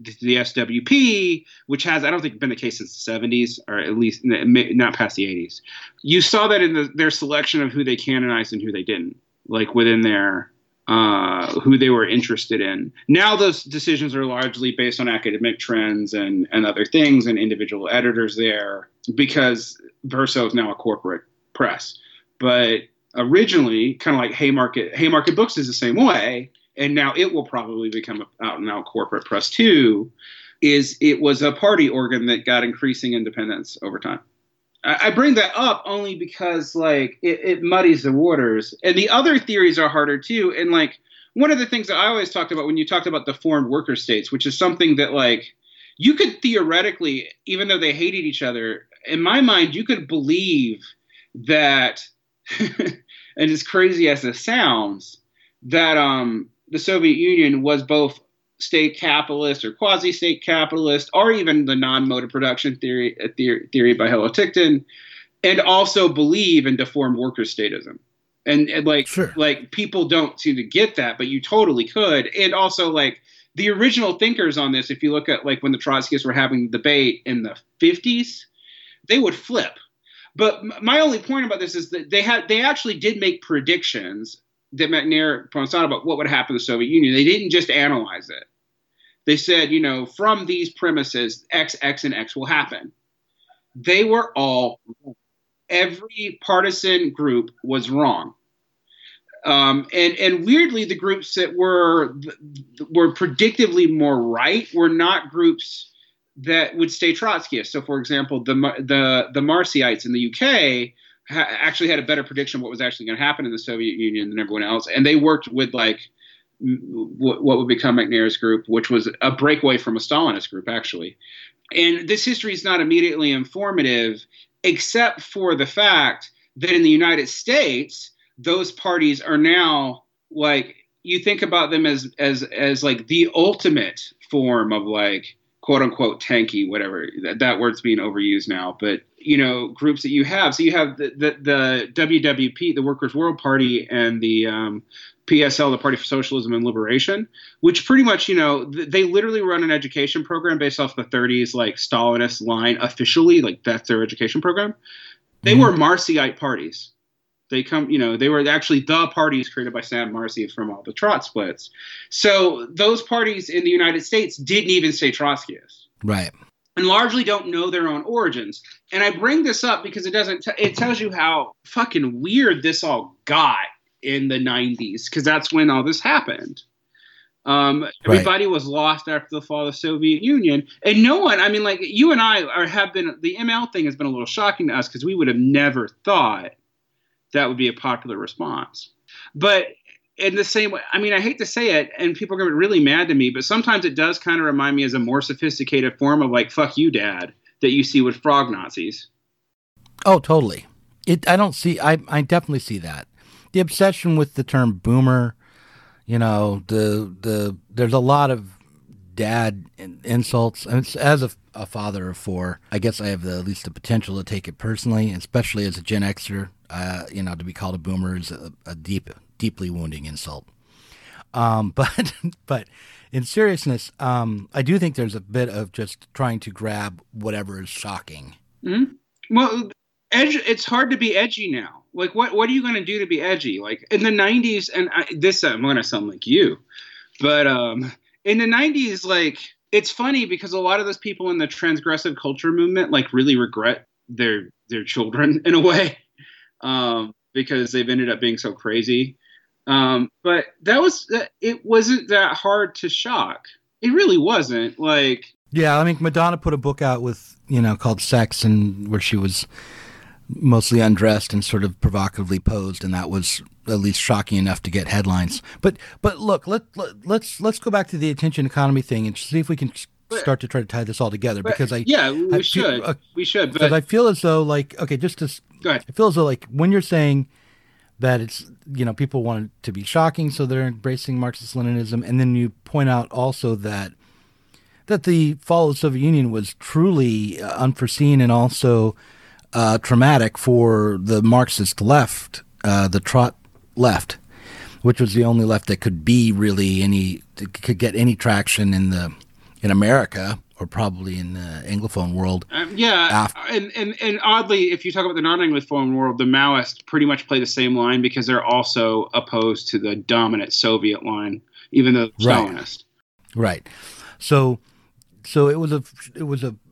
SWP, which has, I don't think, been the case since the 70s, or at least not past the 80s. You saw that in their selection of who they canonized and who they didn't, like within their who they were interested in. Now those decisions are largely based on academic trends and other things and individual editors there, because Verso is now a corporate press. But originally, kind of like Haymarket Books is the same way, and now it will probably become an out-and-out corporate press too, it was a party organ that got increasing independence over time. I bring that up only because like it muddies the waters, and the other theories are harder too. And like one of the things that I always talked about when you talked about the formed worker states, which is something that like you could theoretically, even though they hated each other, in my mind, you could believe that, and as crazy as it sounds, that the Soviet Union was both state capitalist or quasi-state capitalist, or even the non-mode of production theory by Hillel Tickton, and also believe in deformed worker statism. And like, sure, like people don't seem to get that, but you totally could. And also like the original thinkers on this, if you look at like when the Trotskyists were having the debate in the 50s, they would flip. But my only point about this is that they actually did make predictions that McNair points out about what would happen to the Soviet Union. They didn't just analyze it. They said, from these premises, X, X, and X will happen. They were all wrong. Every partisan group was wrong. And weirdly, the groups that were predictively more right were not groups that would stay Trotskyists. So, for example, the Marcyites in the UK actually had a better prediction of what was actually going to happen in the Soviet Union than everyone else. And they worked with like what would become McNair's group, which was a breakaway from a Stalinist group, actually. And this history is not immediately informative, except for the fact that in the United States, those parties are now like, you think about them as like the ultimate form of like, quote unquote, tanky, whatever, that word's being overused now, but groups that you have. So you have the WWP, the Workers' World Party, and the PSL, the Party for Socialism and Liberation, which pretty much, they literally run an education program based off the 30s, like Stalinist line officially, like that's their education program. They were Marcyite parties. They were actually the parties created by Sam Marcy from all the Trot splits. So those parties in the United States didn't even say Trotskyists. Right. And largely don't know their own origins. And I bring this up because it tells you how fucking weird this all got in the 90s, because that's when all this happened. Everybody was lost after the fall of the Soviet Union. And no one, I mean, like you and I have been, the ML thing has been a little shocking to us because we would have never thought that would be a popular response. But in the same way, I mean, I hate to say it, and people are going to be really mad to me, but sometimes it does kind of remind me as a more sophisticated form of like, fuck you, dad, that you see with frog Nazis. Oh, totally. I definitely see that. The obsession with the term boomer, You know, there's a lot of dad insults. And it's, as a father of four, I guess I have at least the potential to take it personally, especially as a Gen Xer. You know, to be called a boomer is a deeply wounding insult. But in seriousness, I do think there's a bit of just trying to grab whatever is shocking. Mm-hmm. Well, it's hard to be edgy now. Like, what are you going to do to be edgy? Like in the 90s, and I'm going to sound like you, but in the 90s, like, it's funny because a lot of those people in the transgressive culture movement, like, really regret their children in a way, because they've ended up being so crazy. But it wasn't that hard to shock. It really wasn't. Like, yeah, I mean, Madonna put a book out with, called Sex, and where she was mostly undressed and sort of provocatively posed, and that was at least shocking enough to get headlines. But look, let's go back to the attention economy thing and see if we can start to try to tie this all together. Because we should. Because I feel as though, like, okay, just to go ahead. I feel as though, like, when you're saying that it's, people want it to be shocking, so they're embracing Marxist-Leninism, and then you point out also that the fall of the Soviet Union was truly unforeseen and also traumatic for the Marxist left, the Trot left, which was the only left that could be really could get any traction in America, or probably in the Anglophone world. And oddly, if you talk about the non-Anglophone world, the Maoists pretty much play the same line because they're also opposed to the dominant Soviet line, even though they're Stalinist. Right. So it was a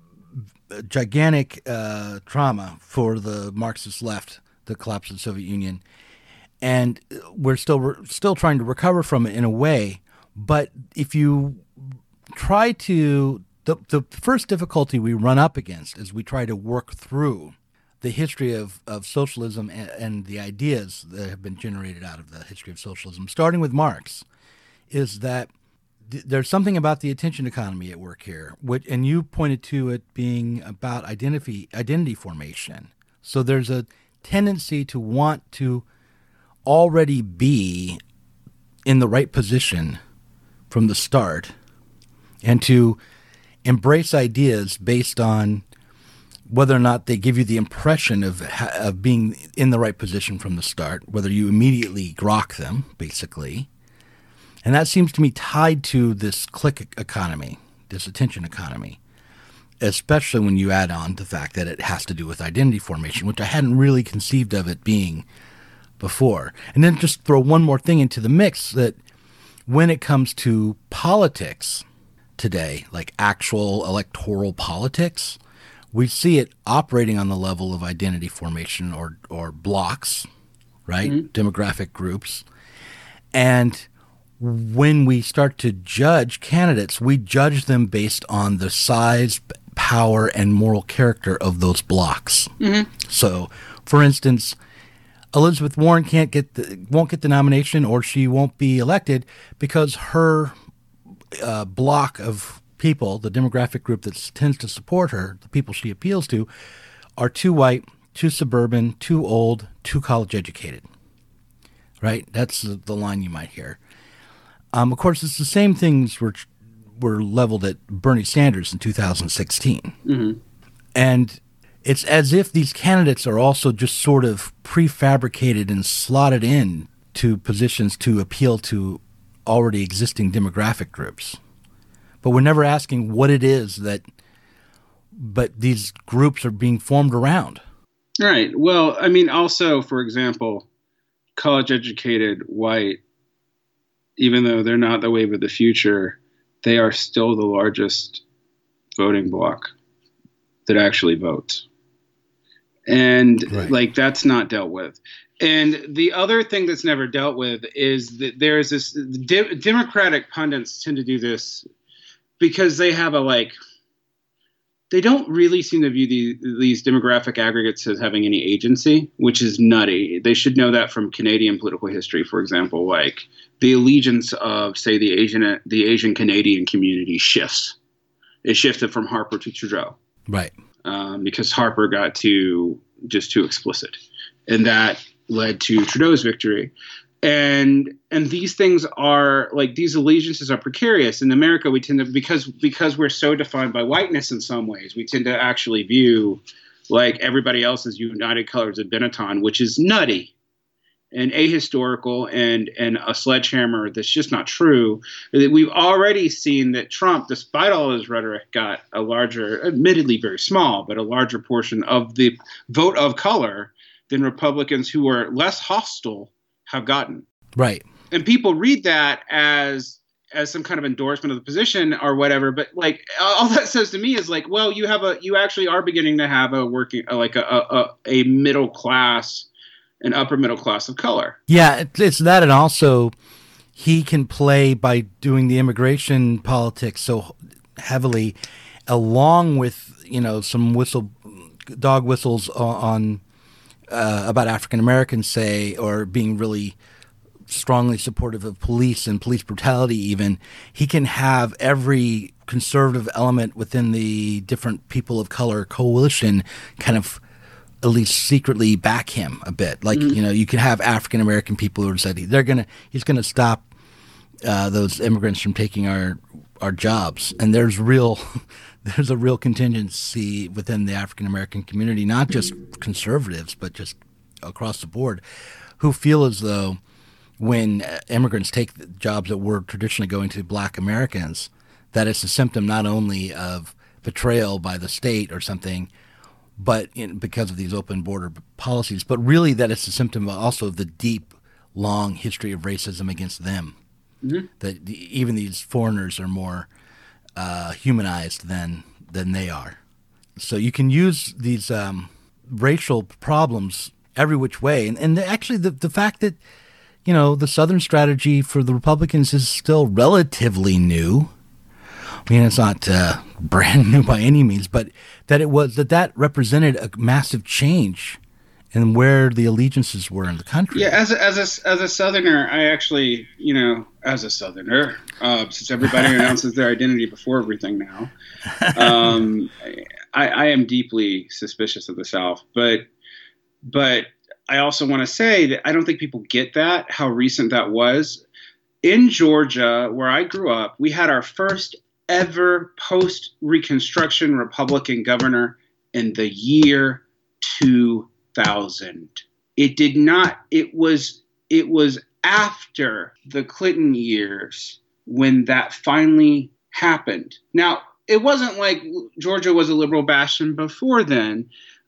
gigantic trauma for the Marxist left, the collapse of the Soviet Union, and we're still trying to recover from it in a way. But if you try to, the first difficulty we run up against as we try to work through the history of socialism and the ideas that have been generated out of the history of socialism, starting with Marx, is that there's something about the attention economy at work here, and you pointed to it being about identity formation. So there's a tendency to want to already be in the right position from the start, and to embrace ideas based on whether or not they give you the impression of being in the right position from the start, whether you immediately grok them, basically. And that seems to me tied to this click economy, this attention economy, especially when you add on the fact that it has to do with identity formation, which I hadn't really conceived of it being before. And then just throw one more thing into the mix, that when it comes to politics today, like actual electoral politics, we see it operating on the level of identity formation or blocks, right? Mm-hmm. Demographic groups. And when we start to judge candidates, we judge them based on the size, power, and moral character of those blocks. Mm-hmm. So, for instance, Elizabeth Warren won't get the nomination, or she won't be elected because her block of people, the demographic group that tends to support her, the people she appeals to, are too white, too suburban, too old, too college educated. Right? That's the line you might hear. Of course, it's the same things were leveled at Bernie Sanders in 2016. Mm-hmm. And it's as if these candidates are also just sort of prefabricated and slotted in to positions to appeal to already existing demographic groups. But we're never asking what it is but these groups are being formed around. Right. Well, I mean, also, for example, college-educated white, even though they're not the wave of the future, they are still the largest voting bloc that actually votes. And like, that's not dealt with. And the other thing that's never dealt with is that there's this Democratic pundits tend to do this because they have they don't really seem to view these demographic aggregates as having any agency, which is nutty. They should know that from Canadian political history, for example. Like, the allegiance of, say, the Asian Canadian community shifts. It shifted from Harper to Trudeau. Right. Because Harper got too explicit. And that led to Trudeau's victory. And these things are like, these allegiances are precarious. In America, we tend to, because we're so defined by whiteness in some ways, we tend to actually view like everybody else as United Colors of Benetton, which is nutty and ahistorical and a sledgehammer that's just not true. We've already seen that Trump, despite all his rhetoric, got a larger, admittedly very small, but a larger portion of the vote of color than Republicans who are less hostile have gotten. Right. And people read that as some kind of endorsement of the position or whatever. But like, all that says to me is like, well, you actually are beginning to have a working, like a middle class, an upper middle class of color. Yeah, it's that. And also he can play by doing the immigration politics so heavily, along with, some dog whistles on about African Americans, say, or being really strongly supportive of police and police brutality even. He can have every conservative element within the different people of color coalition kind of at least secretly back him a bit. Like, you can have African American people who said he's going to stop those immigrants from taking our jobs. And there's a real contingency within the African American community, not just conservatives, but just across the board, who feel as though when immigrants take the jobs that were traditionally going to Black Americans, that it's a symptom not only of betrayal by the state or something, but because of these open border policies, but really that it's a symptom also of the deep, long history of racism against them. Mm-hmm. That even these foreigners are more humanized than they are. So you can use these racial problems every which way. And actually the fact that, the Southern strategy for the Republicans is still relatively new. I mean, it's not brand new by any means, but that represented a massive change in where the allegiances were in the country. Yeah, as a Southerner, I actually, as a Southerner, since everybody announces their identity before everything now, I am deeply suspicious of the South. But I also want to say that I don't think people get that, how recent that was. In Georgia, where I grew up, we had our first ever post-Reconstruction Republican governor in the year 2000. It was after the Clinton years when that finally happened. Now, it wasn't like Georgia was a liberal bastion before then.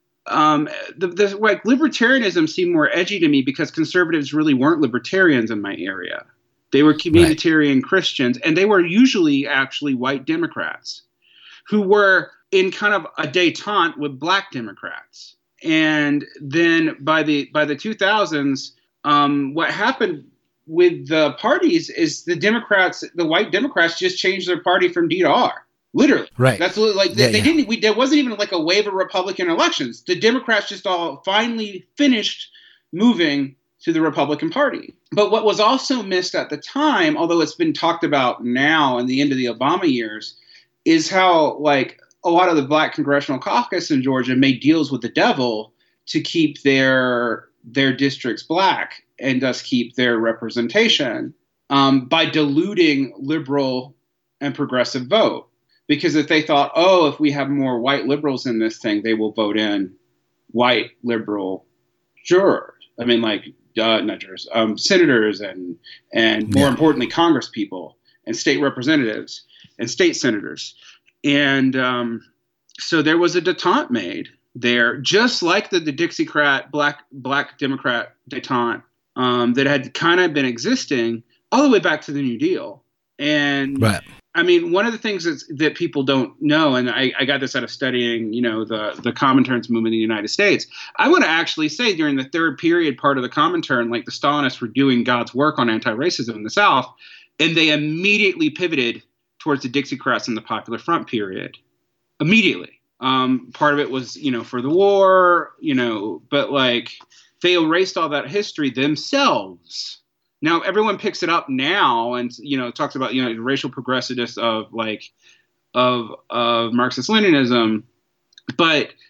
Libertarianism seemed more edgy to me because conservatives really weren't libertarians in my area. They were communitarian Christians, and they were usually actually white Democrats who were in kind of a détente with Black Democrats. And then by the 2000s, what happened with the parties is the white Democrats just changed their party from D to R. Literally. Right. That's like they didn't. There wasn't even like a wave of Republican elections. The Democrats just all finally finished moving to the Republican Party. But what was also missed at the time, although it's been talked about now in the end of the Obama years, is how like a lot of the Black Congressional Caucus in Georgia made deals with the devil to keep their districts Black and thus keep their representation by diluting liberal and progressive vote. Because if they thought, if we have more white liberals in this thing, they will vote in white liberal jurors. I mean, like, not jurors, senators and more importantly, Congress people and state representatives and state senators. And so there was a detente made there, just like the Dixiecrat, Black Democrat detente that had kind of been existing all the way back to the New Deal. And right. I mean, one of the things that people don't know, and I got this out of studying, the Comintern's movement in the United States. I want to actually say during the third period part of the Comintern, like the Stalinists were doing God's work on anti-racism in the South, and they immediately pivoted towards the Dixiecrats in the Popular Front period. Immediately. Part of it was, for the war, but like they erased all that history themselves. Now everyone picks it up now and talks about racial progressiveness of Marxist Leninism, but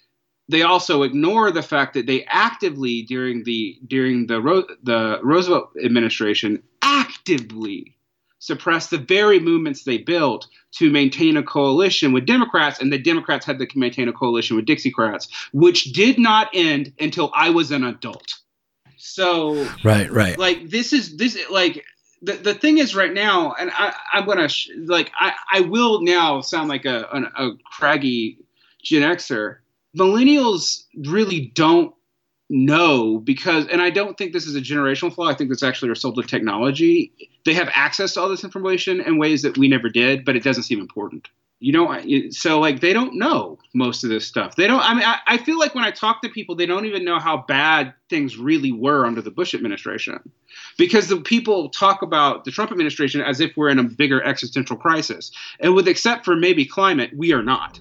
they also ignore the fact that they actively during the Roosevelt administration actively suppressed the very movements they built to maintain a coalition with Democrats, and the Democrats had to maintain a coalition with Dixiecrats, which did not end until I was an adult. So right. Like this like the thing is right now, and I'm gonna I will now sound like a craggy Gen Xer. Millennials really don't know because, and I don't think this is a generational flaw. I think that's actually a result of technology. They have access to all this information in ways that we never did, but it doesn't seem important. So like they don't know most of this stuff. They don't. I mean, I feel like when I talk to people, they don't even know how bad things really were under the Bush administration, because the people talk about the Trump administration as if we're in a bigger existential crisis, and with except for maybe climate, we are not.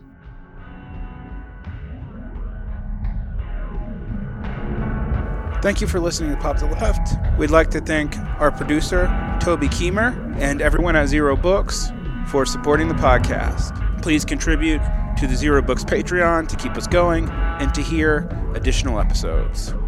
Thank you for listening to Pop the Left. We'd like to thank our producer, Toby Keemer, and everyone at Zero Books for supporting the podcast. Please contribute to the Zero Books Patreon to keep us going and to hear additional episodes.